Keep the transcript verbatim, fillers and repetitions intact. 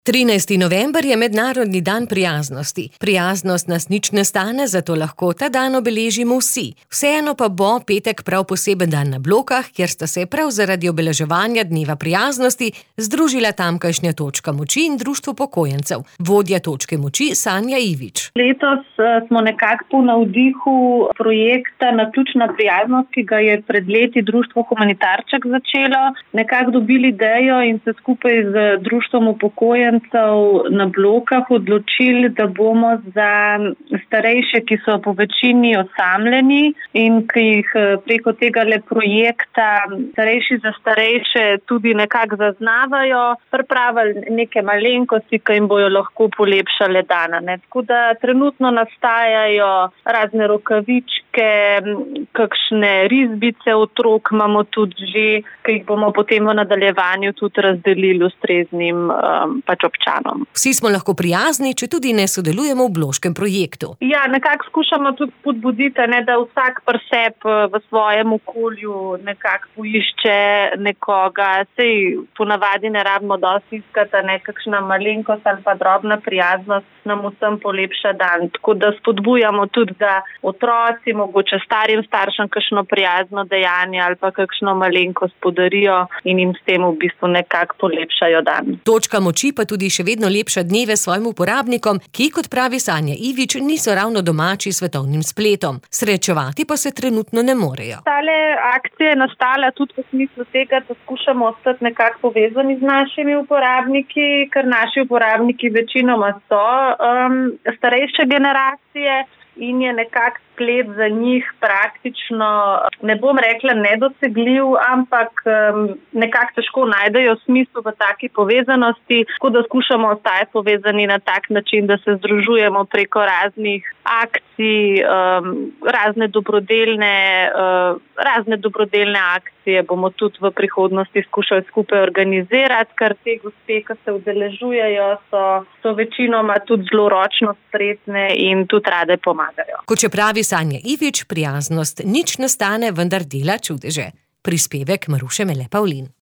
trinajsti november je mednarodni dan prijaznosti. Prijaznost nas nič ne stane, zato lahko ta dan obeležimo vsi. Vseeno pa bo petek prav poseben dan na Blokah, kjer sta se prav zaradi obeleževanja dneva prijaznosti združila tamkajšnja Točka moči in Društvo upokojencev. Vodja Točke moči Sanja Ivič. Letos smo nekako po navdihu projekta Naključna prijaznost, ki ga je pred leti Društvo Humanitarček začelo, nekako dobili idejo in se skupaj z Društvom upokojencev na Blokah odločili, da bomo za starejše, ki so po večini osamljeni in ki jih preko tega le projekta Starejši za starejše tudi nekako zaznavajo, pripravili neke malenkosti, ki jim bojo lahko polepšale dana. Ne? Tako da trenutno nastajajo razne rokavičke, kakšne risbice otrok imamo tudi že, ki jih bomo potem v nadaljevanju tudi razdelili ustreznim um, pač občanom. Vsi smo lahko prijazni, če tudi ne sodelujemo v bloškem projektu. Ja, nekako skušamo tudi spodbuditi, ne, da vsak pri sebi v svojem okolju nekako poišče nekoga. Sej ponavadi ne rabimo dosti iskati, ne, kakšna malenkost ali pa drobna prijaznost nam vsem polepša dan. Tako da spodbujamo tudi, da otroci mogoče starim staršem kakšno prijazno dejanje ali pa kakšno malenkost podarijo in jim s tem v bistvu nekako polepšajo dan. Točka moči pa tudi še vedno lepša dneve svojim uporabnikom, ki, kot pravi Sanja Ivič, niso ravno domači svetovnim spletom. Srečevati pa se trenutno ne morejo. Tale akcija je nastala tudi v smislu tega, da skušamo ostati nekako povezani z našimi uporabniki, ker naši uporabniki večinoma so um, starejše generacije in je nekako splet za njih praktično, ne bom rekla nedosegljiv, ampak um, nekako težko najdejo smisel v taki povezanosti, tako da skušamo ostati povezani na tak način, da se združujemo preko raznih akcij, um, razne dobrodelne, uh, razne dobrodelne akcije bomo tudi v prihodnosti skušali skupaj organizirati, ker te gospe, ki se udeležujejo, so, so večinoma tudi zelo ročno spretne in tudi rade pomagajo. Kot če pravi Sanja Ivič, prijaznost nič ne stane, vendar dela čudeže. Prispevek Maruše Mele Pavlin.